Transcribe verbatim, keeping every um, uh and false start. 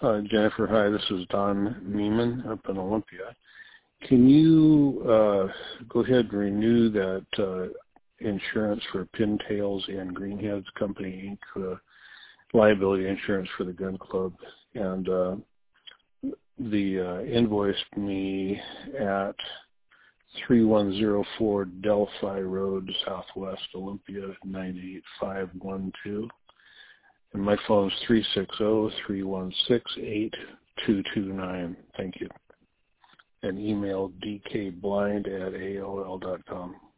Uh, Jennifer, hi, this is Don Meeman up in Olympia. Can you uh, go ahead and renew that uh, insurance for Pintails and Greenheads Company, Incorporated, uh, liability insurance for the gun club? And uh, the uh, invoiced me at three one zero four Delphi Road, Southwest Olympia, nine eight five one two. And my phone is three six zero, three one six, eight two two nine. Thank you. And email d k blind at A O L dot com.